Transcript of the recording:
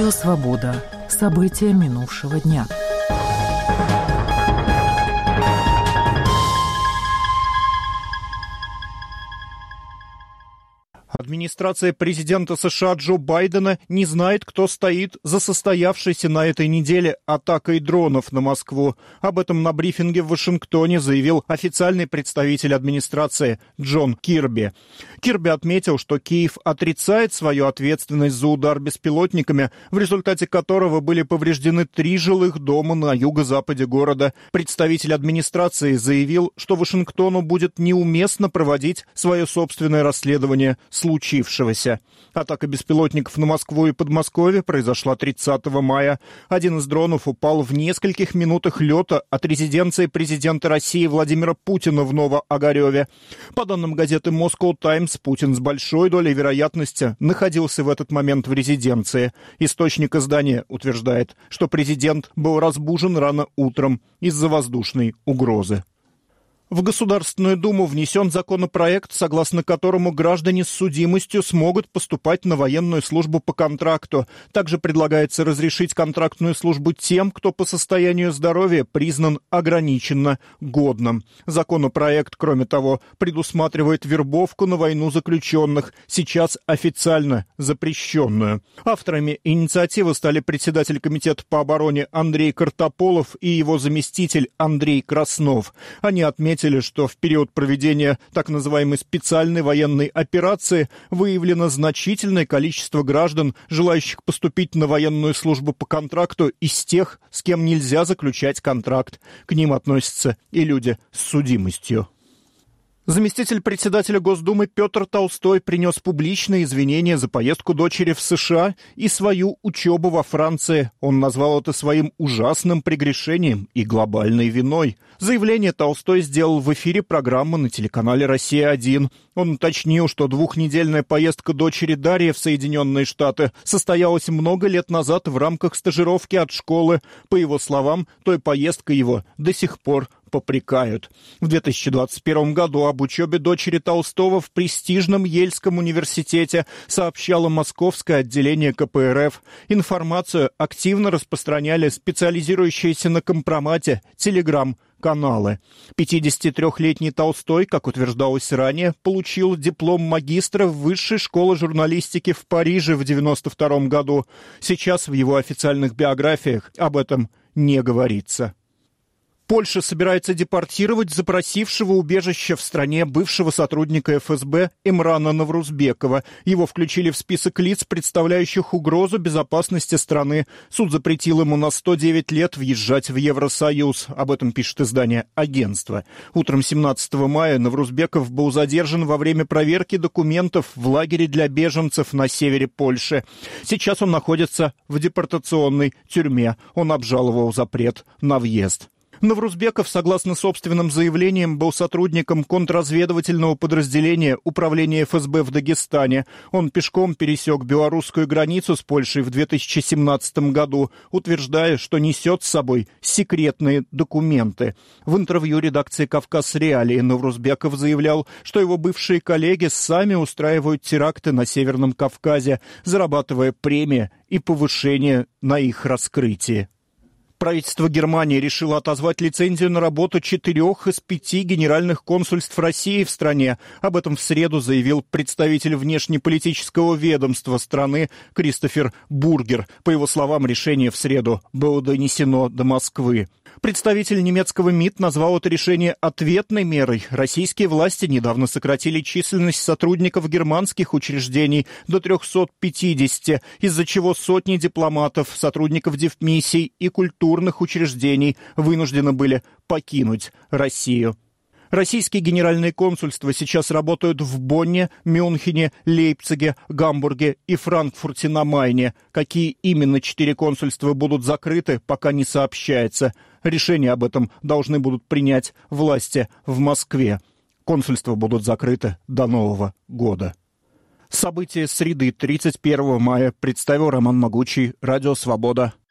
Радио «Свобода». События минувшего дня. Администрация президента США Джо Байдена не знает, кто стоит за состоявшейся на этой неделе атакой дронов на Москву. Об этом на брифинге в Вашингтоне заявил официальный представитель администрации Джон Кирби. Кирби отметил, что Киев отрицает свою ответственность за удар беспилотниками, в результате которого были повреждены 3 жилых дома на юго-западе города. Представитель администрации заявил, что Вашингтону будет неуместно проводить свое собственное расследование случившегося. Атака беспилотников на Москву и Подмосковье произошла 30 мая. Один из дронов упал в нескольких минутах лета от резиденции президента России Владимира Путина в Новоогареве. По данным газеты Moscow Times, Путин с большой долей вероятности находился в этот момент в резиденции. Источник издания утверждает, что президент был разбужен рано утром из-за воздушной угрозы. В Государственную Думу внесен законопроект, согласно которому граждане с судимостью смогут поступать на военную службу по контракту. Также предлагается разрешить контрактную службу тем, кто по состоянию здоровья признан ограниченно годным. Законопроект, кроме того, предусматривает вербовку на войну заключенных, сейчас официально запрещенную. Авторами инициативы стали председатель Комитета по обороне Андрей Картополов и его заместитель Андрей Краснов. Они отметили, что в период проведения так называемой специальной военной операции выявлено значительное количество граждан, желающих поступить на военную службу по контракту, из тех, с кем нельзя заключать контракт. К ним относятся и люди с судимостью. Заместитель председателя Госдумы Петр Толстой принес публичные извинения за поездку дочери в США и свою учебу во Франции. Он назвал это своим ужасным прегрешением и глобальной виной. Заявление Толстой сделал в эфире программы на телеканале «Россия-1». Он уточнил, что 2-недельная поездка дочери Дарьи в Соединенные Штаты состоялась много лет назад в рамках стажировки от школы. По его словам, той поездкой его до сих пор попрекают. В 2021 году об учебе дочери Толстого в престижном Ельском университете сообщало Московское отделение КПРФ. Информацию активно распространяли специализирующиеся на компромате телеграм-каналы. 53-летний Толстой, как утверждалось ранее, получил диплом магистра Высшей школы журналистики в Париже в 1992 году. Сейчас в его официальных биографиях об этом не говорится. Польша собирается депортировать запросившего убежище в стране бывшего сотрудника ФСБ Эмрана Наврузбекова. Его включили в список лиц, представляющих угрозу безопасности страны. Суд запретил ему на 109 лет въезжать в Евросоюз. Об этом пишет издание «Агентство». Утром 17 мая Наврузбеков был задержан во время проверки документов в лагере для беженцев на севере Польши. Сейчас он находится в депортационной тюрьме. Он обжаловал запрет на въезд. Наврузбеков, согласно собственным заявлениям, был сотрудником контрразведывательного подразделения Управления ФСБ в Дагестане. Он пешком пересек белорусскую границу с Польшей в 2017 году, утверждая, что несет с собой секретные документы. В интервью редакции «Кавказ Реалии» Наврузбеков заявлял, что его бывшие коллеги сами устраивают теракты на Северном Кавказе, зарабатывая премии и повышение на их раскрытии. Правительство Германии решило отозвать лицензию на работу 4 из 5 генеральных консульств России в стране. Об этом в среду заявил представитель внешнеполитического ведомства страны Кристофер Бургер. По его словам, решение в среду было донесено до Москвы. Представитель немецкого МИД назвал это решение ответной мерой. Российские власти недавно сократили численность сотрудников германских учреждений до 350, из-за чего сотни дипломатов, сотрудников дипмиссий и культурных учреждений вынуждены были покинуть Россию. Российские генеральные консульства сейчас работают в Бонне, Мюнхене, Лейпциге, Гамбурге и Франкфурте на Майне. Какие именно 4 консульства будут закрыты, пока не сообщается. Решение об этом должны будут принять власти в Москве. Консульства будут закрыты до Нового года. События среды 31 мая представил Роман Могучий, Радио «Свобода».